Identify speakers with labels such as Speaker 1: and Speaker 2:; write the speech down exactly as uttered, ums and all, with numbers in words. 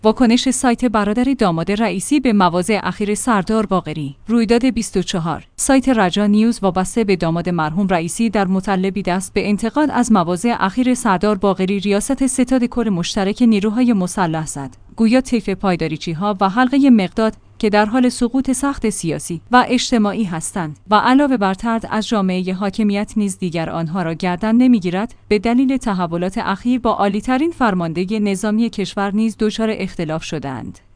Speaker 1: واکنش سایت برادر داماد رئیسی به مواضع اخیر سردار باقری. رویداد بیست و چهار. سایت رجا نیوز وابسته به داماد مرحوم رئیسی در مطلبی دست به انتقاد از مواضع اخیر سردار باقری ریاست ستاد کل مشترک نیروهای مسلح زد. گویا طیف پایداریچی‌ها و حلقه مقداد که در حال سقوط سخت سیاسی و اجتماعی هستند و علاوه بر طرد از جامعه حاکمیت نیز دیگر آنها را گردن نمیگیرد، به دلیل تحولات اخیر با عالی‌ترین فرمانده نظامی کشور نیز دچار اختلاف شدند.